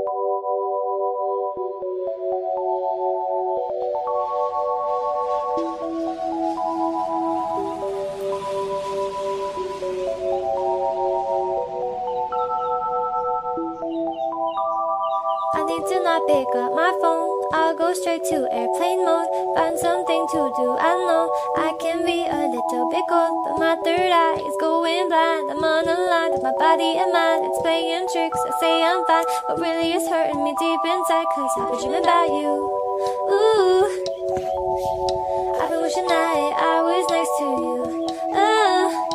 I need to not pick up my phone. I'll go straight to airplane mode. Find something to do. I know I can be a little bit cold, but my third eye is going blind. I'm on a line with my body and mind. It's playing tricks. I say I'm fine, but really it's hurting me deep inside. Cause I've been dreaming about you. Ooh, I've been wishing that I was next to you.